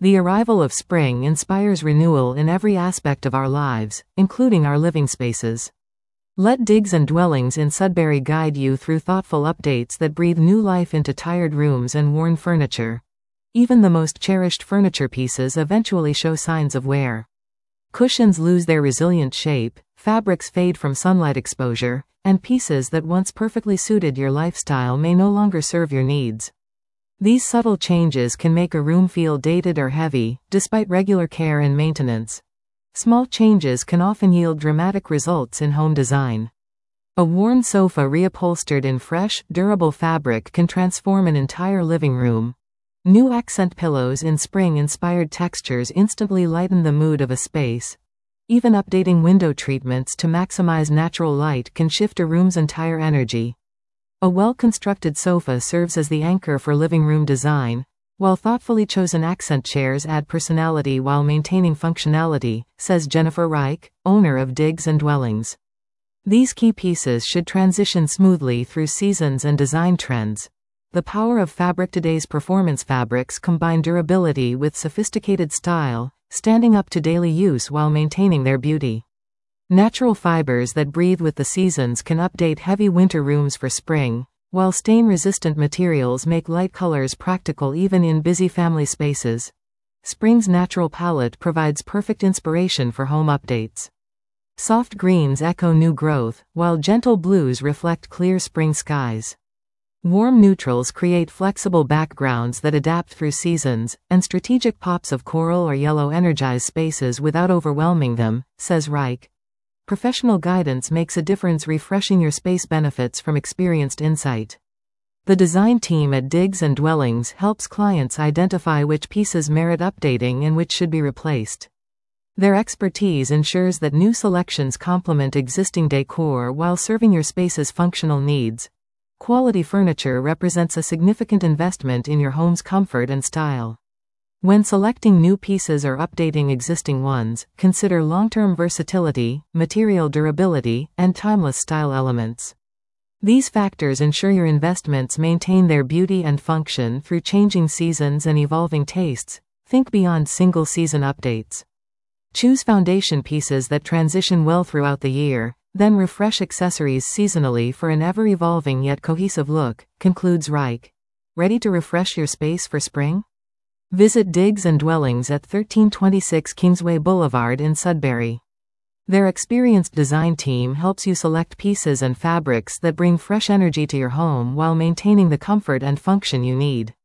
The arrival of spring inspires renewal in every aspect of our lives, including our living spaces. Let Digs and Dwellings in Sudbury guide you through thoughtful updates that breathe new life into tired rooms and worn furniture. Even the most cherished furniture pieces eventually show signs of wear. Cushions lose their resilient shape, fabrics fade from sunlight exposure, and pieces that once perfectly suited your lifestyle may no longer serve your needs. These subtle changes can make a room feel dated or heavy, despite regular care and maintenance. Small changes can often yield dramatic results in home design. A worn sofa reupholstered in fresh, durable fabric can transform an entire living room. New accent pillows in spring-inspired textures instantly lighten the mood of a space. Even updating window treatments to maximize natural light can shift a room's entire energy. A well-constructed sofa serves as the anchor for living room design, while thoughtfully chosen accent chairs add personality while maintaining functionality, says Jennifer Reich, owner of Digs and Dwellings. These key pieces should transition smoothly through seasons and design trends. The power of fabric. Today's performance fabrics combine durability with sophisticated style, standing up to daily use while maintaining their beauty. Natural fibers that breathe with the seasons can update heavy winter rooms for spring, while stain-resistant materials make light colors practical even in busy family spaces. Spring's natural palette provides perfect inspiration for home updates. Soft greens echo new growth, while gentle blues reflect clear spring skies. Warm neutrals create flexible backgrounds that adapt through seasons, and strategic pops of coral or yellow energize spaces without overwhelming them, says Reich. Professional guidance makes a difference. Refreshing your space benefits from experienced insight. The design team at Digs and Dwellings helps clients identify which pieces merit updating and which should be replaced. Their expertise ensures that new selections complement existing decor while serving your space's functional needs. Quality furniture represents a significant investment in your home's comfort and style. When selecting new pieces or updating existing ones, consider long-term versatility, material durability, and timeless style elements. These factors ensure your investments maintain their beauty and function through changing seasons and evolving tastes. Think beyond single-season updates. Choose foundation pieces that transition well throughout the year, then refresh accessories seasonally for an ever-evolving yet cohesive look, concludes Reich. Ready to refresh your space for spring? Visit Digs and Dwellings at 1326 Kingsway Boulevard in Sudbury. Their experienced design team helps you select pieces and fabrics that bring fresh energy to your home while maintaining the comfort and function you need.